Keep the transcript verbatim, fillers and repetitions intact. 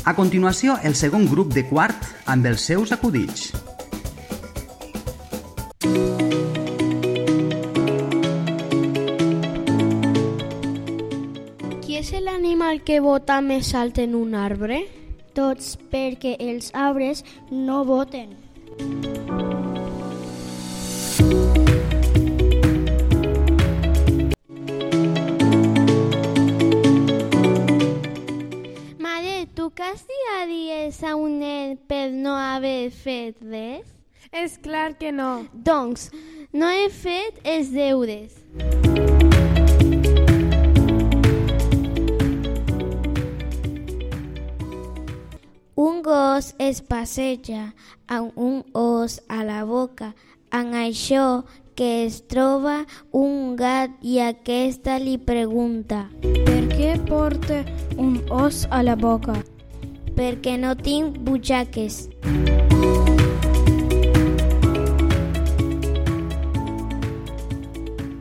A continuació, el segon grup de quart amb els seus acudits. Qui és l'animal que bota més alt en un arbre? Tots, perquè els arbres no boten. Mare, tu castigaries a un nen per no haver fet res? És clar que no. Doncs, no he fet els deures. Un gos es passeja amb un os a la boca. En això que es troba un gat i aquesta li pregunta: Per què porta un os a la boca? Perquè no tinc butxaques.